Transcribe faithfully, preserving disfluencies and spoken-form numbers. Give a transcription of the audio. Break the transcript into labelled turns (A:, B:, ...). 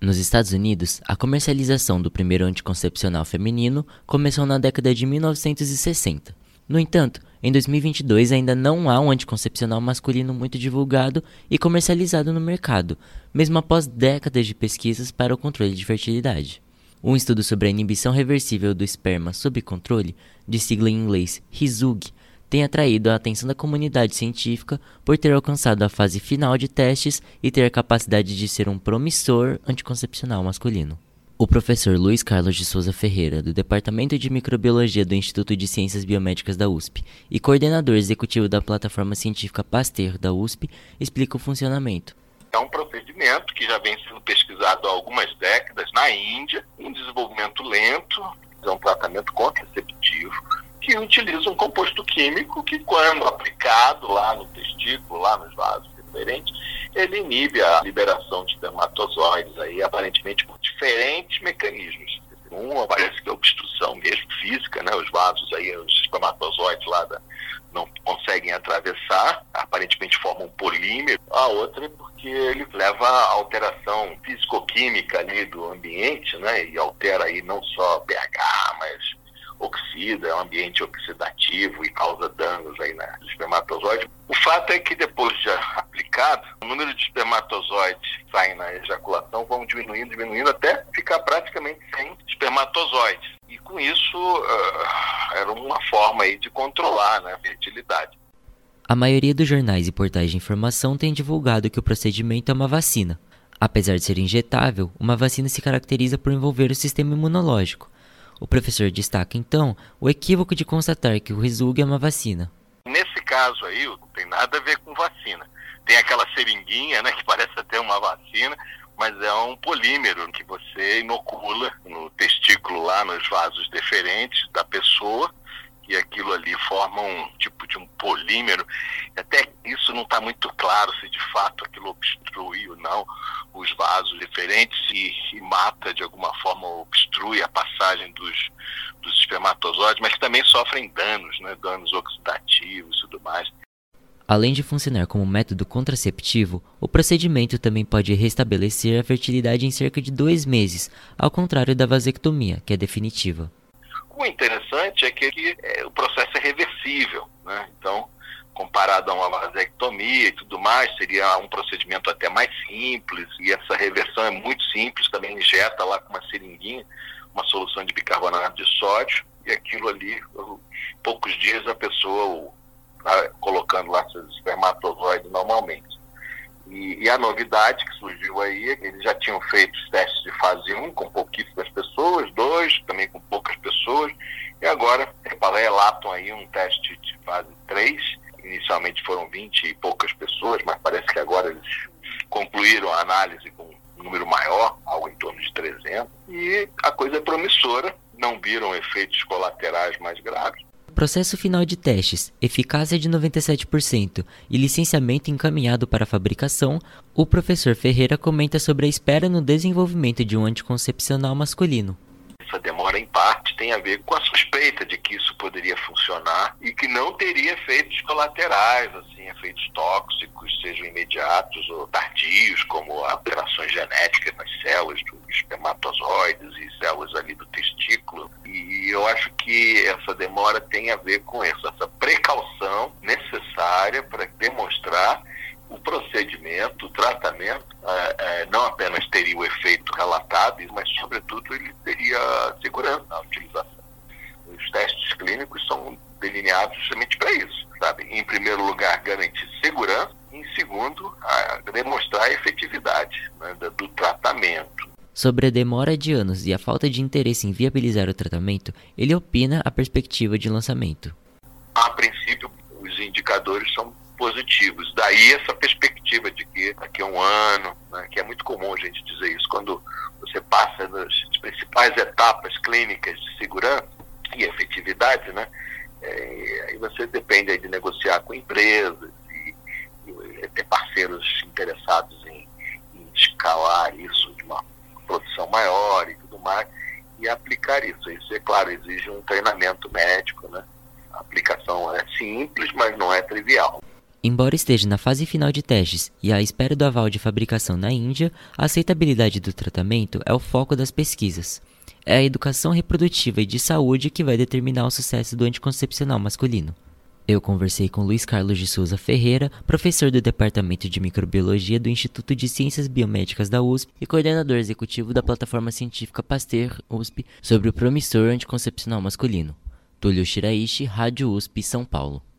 A: Nos Estados Unidos, a comercialização do primeiro anticoncepcional feminino começou na década de mil novecentos e sessenta. No entanto, em dois mil e vinte e dois ainda não há um anticoncepcional masculino muito divulgado e comercializado no mercado, mesmo após décadas de pesquisas para o controle de fertilidade. Um estudo sobre a inibição reversível do esperma sob controle, de sigla em inglês Hizug, tem atraído a atenção da comunidade científica por ter alcançado a fase final de testes e ter a capacidade de ser um promissor anticoncepcional masculino. O professor Luiz Carlos de Souza Ferreira, do Departamento de Microbiologia do Instituto de Ciências Biomédicas da U S P e coordenador executivo da plataforma científica Pasteur da U S P, explica o funcionamento.
B: É um procedimento que já vem sendo pesquisado há algumas décadas na Índia, em desenvolvimento lento, é um tratamento contraceptivo que utiliza um composto químico que, quando aplicado lá no testículo, lá nos vasos diferentes, ele inibe a liberação de espermatozoides, aí, aparentemente por diferentes mecanismos. Um parece que é obstrução mesmo física, né? Os vasos, aí, os espermatozoides lá da, não conseguem atravessar, aparentemente formam um polímero. A outra é porque ele leva a alteração físico-química ali do ambiente, né? E altera aí não só pH, mas oxida, é um ambiente oxidativo e causa danos aí nos espermatozoides. O fato é que depois de aplicado, o número de espermatozoides que saem na ejaculação vão diminuindo, diminuindo, até ficar praticamente sem espermatozoides. E com isso, uh, era uma forma aí de controlar, né, a fertilidade.
A: A maioria dos jornais e portais de informação tem divulgado que o procedimento é uma vacina. Apesar de ser injetável, uma vacina se caracteriza por envolver o sistema imunológico. O professor destaca, então, o equívoco de constatar que o Hizug é uma vacina.
B: Nesse caso aí, não tem nada a ver com vacina. Tem aquela seringuinha, né, que parece até uma vacina, mas é um polímero que você inocula no testículo lá, nos vasos deferentes da pessoa, e aquilo ali forma um tipo de um polímero. Até isso não está muito claro se de fato aquilo obstrui ou não os vasos deferentes e, e mata de alguma forma, obstrui a passagem dos, dos espermatozoides, mas também sofrem danos, né, danos oxidativos e tudo mais.
A: Além de funcionar como método contraceptivo, o procedimento também pode restabelecer a fertilidade em cerca de dois meses, ao contrário da vasectomia, que é definitiva.
B: O interessante é que, que é, o processo é reversível, né? Então, comparado a uma vasectomia e tudo mais, seria um procedimento até mais simples, e essa reversão é muito simples, também injeta lá com uma seringuinha uma solução de bicarbonato de sódio, e aquilo ali, em poucos dias a pessoa está colocando lá seus espermatozoides normalmente. E, e a novidade que surgiu aí é que eles já tinham feito os testes de fase um com pouquíssimas pessoas, dois também com poucas pessoas, e agora relatam aí um teste de fase três. Inicialmente foram vinte e poucas pessoas, mas parece que agora eles concluíram a análise com um número maior, algo em torno de trezentos, e a coisa é promissora, não viram efeitos colaterais mais graves.
A: Processo final de testes, eficácia de noventa e sete por cento e licenciamento encaminhado para a fabricação, o professor Ferreira comenta sobre a espera no desenvolvimento de um anticoncepcional masculino.
B: Essa demora, em parte, tem a ver com a suspeita de que isso poderia funcionar e que não teria efeitos colaterais, assim, efeitos tóxicos, sejam imediatos ou tardios, como alterações genéticas nas células dos espermatozoides e células ali do testículo. E eu acho que essa demora tem a ver com isso, essa precaução necessária para demonstrar o procedimento, o tratamento, é, é, não apenas teria o efeito relatado, mas, sobretudo, ele teria segurança na utilização. Os testes clínicos são delineados justamente para isso, sabe? Em primeiro lugar, garantir segurança, e, em segundo, a demonstrar a efetividade, né, do tratamento.
A: Sobre a demora de anos e a falta de interesse em viabilizar o tratamento, ele opina a perspectiva de lançamento.
B: A princípio, os indicadores são positivos. Daí essa perspectiva de que daqui a um ano, né, que é muito comum a gente dizer isso, quando você passa nas principais etapas clínicas de segurança e efetividade, né, é, aí você depende aí de negociar com empresas e, e ter parceiros interessados em, em escalar isso de uma produção maior e tudo mais, e aplicar isso. Isso, é claro, exige um treinamento médico, né? A aplicação é simples, mas não é trivial.
A: Embora esteja na fase final de testes e à espera do aval de fabricação na Índia, a aceitabilidade do tratamento é o foco das pesquisas. É a educação reprodutiva e de saúde que vai determinar o sucesso do anticoncepcional masculino. Eu conversei com Luiz Carlos de Souza Ferreira, professor do Departamento de Microbiologia do Instituto de Ciências Biomédicas da U S P e coordenador executivo da plataforma científica Pasteur U S P, sobre o promissor anticoncepcional masculino. Túlio Shiraishi, Rádio U S P, São Paulo.